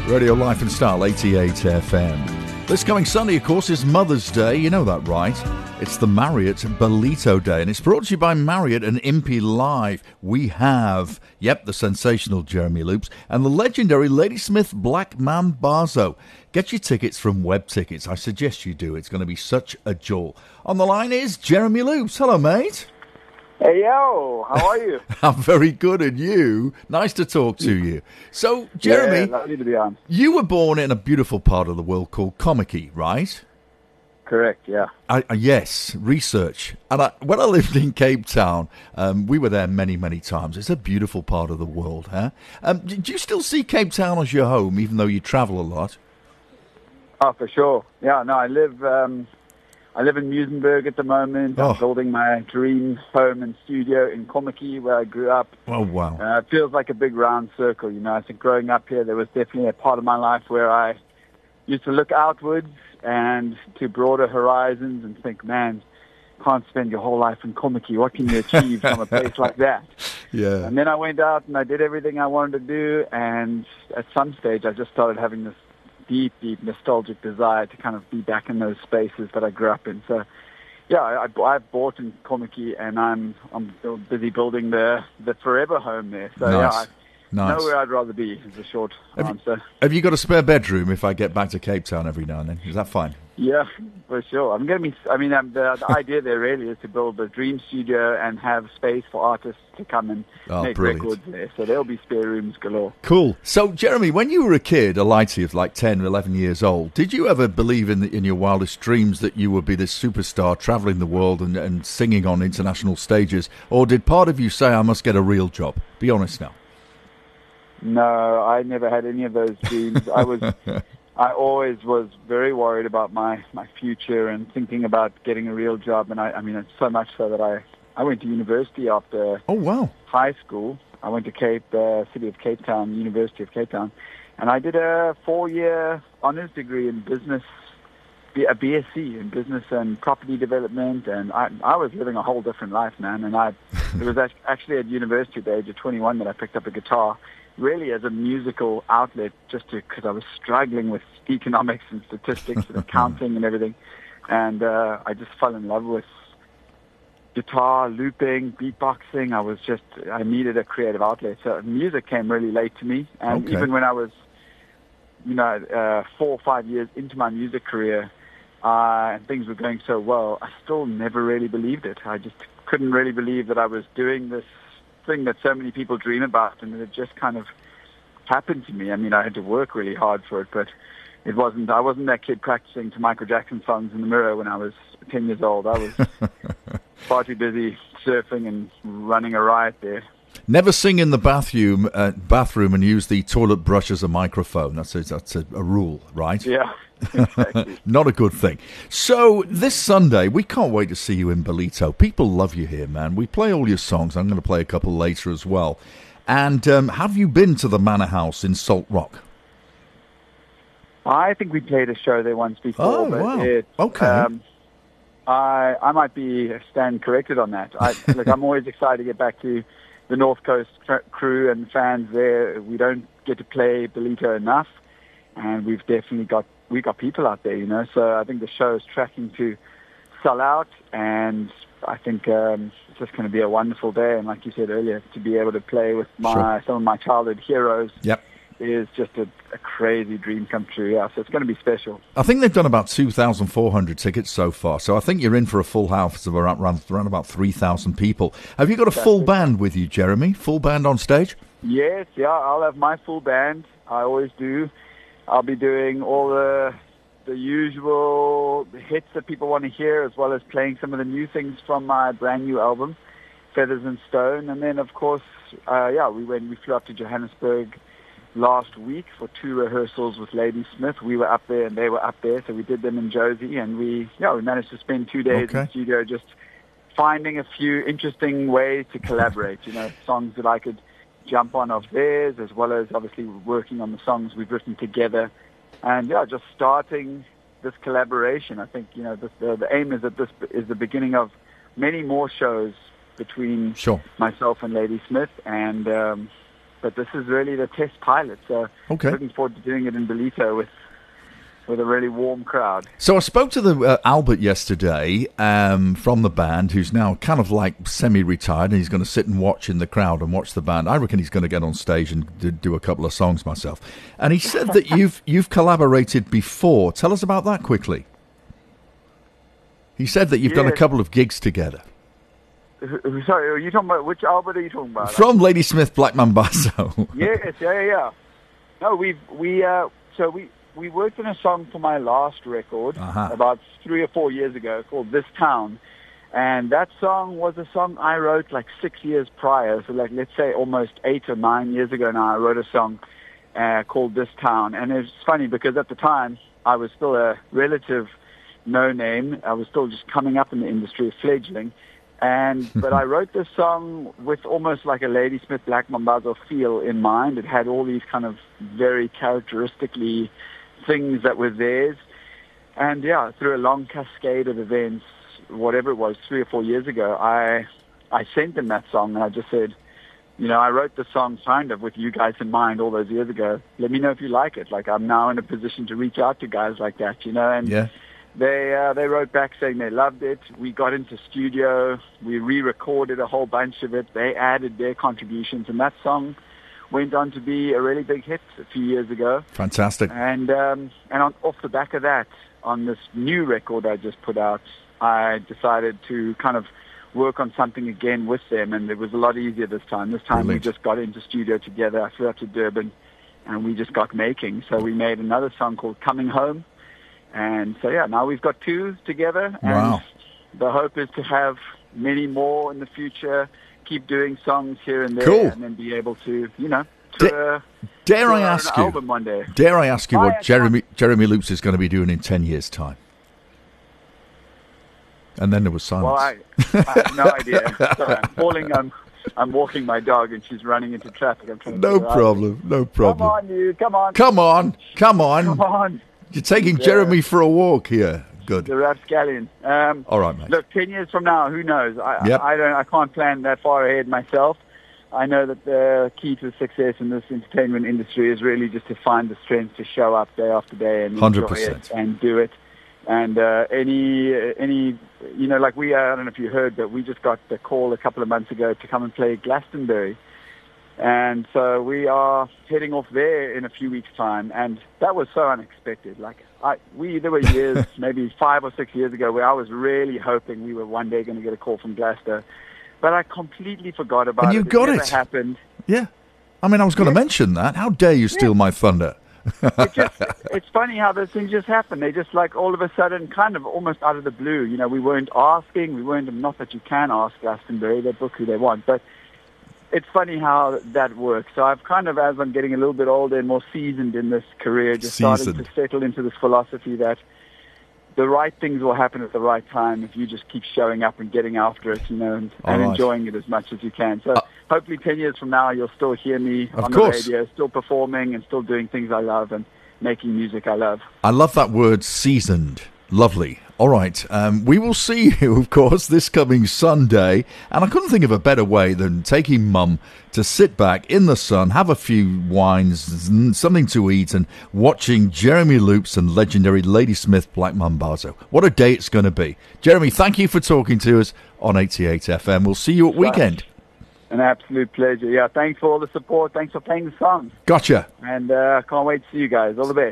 Radio Life and Style, 88 FM. This coming Sunday, of course, is Mother's Day. You know that, right? It's the Marriott Bolito Day, and it's brought to you by Marriott and Impy Live. We have, the sensational Jeremy Loops and the legendary Ladysmith Black Mambazo. Get your tickets from Web Tickets. I suggest you do. It's going to be such a joy. On the line is Jeremy Loops. Hello, mate. Hey, yo, how are you? I'm very good, and you? Nice to talk to you. So, Jeremy, lovely to be on. You were born in a beautiful part of the world called Kommetjie, right? Correct, yeah. Yes, research. And when I lived in Cape Town, we were there many, many times. It's a beautiful part of the world, huh? Do you still see Cape Town as your home, even though you travel a lot? Oh, for sure. Yeah, no, I live in Muizenberg at the moment. I'm building my dream home and studio in Kommetjie, where I grew up. Oh, wow. It feels like a big round circle, you know. I think growing up here, there was definitely a part of my life where I used to look outwards and to broader horizons and think, man, can't spend your whole life in Kommetjie. What can you achieve from a place like that? Yeah. And then I went out and I did everything I wanted to do, and at some stage I just started having this deep nostalgic desire to kind of be back in those spaces that I grew up in. So, yeah, I've bought in Kommetjie, and I'm busy building the forever home there. So, nice. Know where I'd rather be is a short answer. Have you got a spare bedroom if I get back to Cape Town every now and then? Is that fine? Yeah, for sure. The idea there really is to build a dream studio and have space for artists to come and make records there. So there'll be spare rooms galore. Cool. So, Jeremy, when you were a kid, a lighty of like 10 or 11 years old, did you ever believe in your wildest dreams that you would be this superstar traveling the world and singing on international stages? Or did part of you say, I must get a real job? Be honest now. No, I never had any of those dreams. I always was very worried about my future and thinking about getting a real job. And it's so much so that I went to university after high school. I went to city of Cape Town, University of Cape Town, and I did a 4-year honors degree in business, a BSc in business and property development. And I was living a whole different life, man. And it was actually at university at the age of 21 that I picked up a guitar, really as a musical outlet, just because I was struggling with economics and statistics and accounting and everything. And I just fell in love with guitar, looping, beatboxing. I needed a creative outlet. So music came really late to me. And even when I was, 4 or 5 years into my music career, and things were going so well, I still never really believed it. I just couldn't really believe that I was doing this thing that so many people dream about, and it just kind of happened to me. I mean, I had to work really hard for it, but I wasn't that kid practicing to Michael Jackson songs in the mirror when I was 10 years old. I was far too busy surfing and running a riot there. Never sing in the bathroom and use the toilet brush as a microphone. That's a rule, right? Yeah. Exactly. Not a good thing. So this Sunday, we can't wait to see you in Bolito. People love you here, man. We play all your songs. I'm going to play a couple later as well. And have you been to the Manor House in Salt Rock? I think we played a show there once before. Oh, wow. Okay. I might stand corrected on that. I'm always excited to get back to the North Coast crew and fans there. We don't get to play Bolito enough, and we've definitely got people out there, So I think the show is tracking to sell out, and I think it's just going to be a wonderful day. And like you said earlier, to be able to play with some of my childhood heroes is just a crazy dream come true. Yeah, so it's going to be special. I think they've done about 2,400 tickets so far, so I think you're in for a full house of around about 3,000 people. Have you got a full band with you, Jeremy? Full band on stage? Yes, I'll have my full band. I always do. I'll be doing all the usual hits that people want to hear, as well as playing some of the new things from my brand new album, Feathers and Stone. And then, of course, we flew up to Johannesburg last week for 2 rehearsals with Ladysmith. We were up there and they were up there, so we did them in Josie, and we managed to spend 2 days in the studio just finding a few interesting ways to collaborate, songs that I could jump on of theirs, as well as obviously working on the songs we've written together, and just starting this collaboration. I think the aim is that this is the beginning of many more shows between myself and Ladysmith, and but this is really the test pilot. So looking forward to doing it in Ballito with a really warm crowd. So I spoke to the Albert yesterday from the band, who's now kind of like semi-retired, and he's going to sit and watch in the crowd and watch the band. I reckon he's going to get on stage and do a couple of songs myself. And he said that you've collaborated before. Tell us about that quickly. He said that you've done a couple of gigs together. Sorry, are you talking about, which Albert are you talking about? From Ladysmith Black Mambazo. Yes, yeah. No, we worked on a song for my last record about 3 or 4 years ago called This Town. And that song was a song I wrote like 6 years prior. So like, let's say almost 8 or 9 years ago now, I wrote a song called This Town. And it's funny because at the time I was still a relative no-name. I was still just coming up in the industry, fledgling. But I wrote this song with almost like a Ladysmith Black Mambazo feel in mind. It had all these kind of very characteristically things that were theirs. And yeah, through a long cascade of events, whatever it was, 3 or 4 years ago, I sent them that song and I just said, I wrote the song kind of with you guys in mind all those years ago. Let me know if you like it. Like, I'm now in a position to reach out to guys like that, and yeah. They wrote back saying they loved it. We got into studio. We re-recorded a whole bunch of it. They added their contributions, and that song went on to be a really big hit a few years ago. Fantastic. And off the back of that, on this new record I just put out, I decided to kind of work on something again with them, and it was a lot easier this time. This time Brilliant. We just got into studio together. I flew up to Durban, and we just got making. So we made another song called Coming Home. And so, yeah, now we've got 2 together, and wow. The hope is to have many more in the future, keep doing songs here and there, cool. and then be able to, dare I ask you, album one day. Dare I ask you what Jeremy Loops is going to be doing in 10 years' time? And then there was silence. Well, I have no idea. Sorry, I'm walking my dog, and she's running into traffic. I'm trying to No problem. Come on, you. Come on. Come on. Come on. You're taking Jeremy for a walk here. Good. The rapscallion. All right, mate. Look, 10 years from now, who knows? I can't plan that far ahead myself. I know that the key to success in this entertainment industry is really just to find the strength to show up day after day and 100%. enjoy it and do it. And any like I don't know if you heard, but we just got the call a couple of months ago to come and play Glastonbury. And so we are heading off there in a few weeks' time, and that was so unexpected. There were years, maybe 5 or 6 years ago, where I was really hoping we were one day going to get a call from Glasgow, but I completely forgot about it. And you got it. Never happened. Yeah, I mean, I was going to mention that. How dare you steal my thunder? It's funny how those things just happen. They just like all of a sudden, kind of almost out of the blue. We weren't asking. Not that you can ask Glastonbury; they book who they want, but. It's funny how that works. So I've kind of, as I'm getting a little bit older and more seasoned in this career, just started to settle into this philosophy that the right things will happen at the right time if you just keep showing up and getting after it, and enjoying it as much as you can. So hopefully 10 years from now, you'll still hear me on the radio, still performing and still doing things I love and making music I love. I love that word, seasoned. Lovely. All right. We will see you, of course, this coming Sunday. And I couldn't think of a better way than taking Mum to sit back in the sun, have a few wines, something to eat, and watching Jeremy Loops and legendary Ladysmith Black Mambazo. What a day it's going to be. Jeremy, thank you for talking to us on 88 FM. We'll see you at weekend. An absolute pleasure. Yeah, thanks for all the support. Thanks for playing the song. Gotcha. And I can't wait to see you guys. All the best.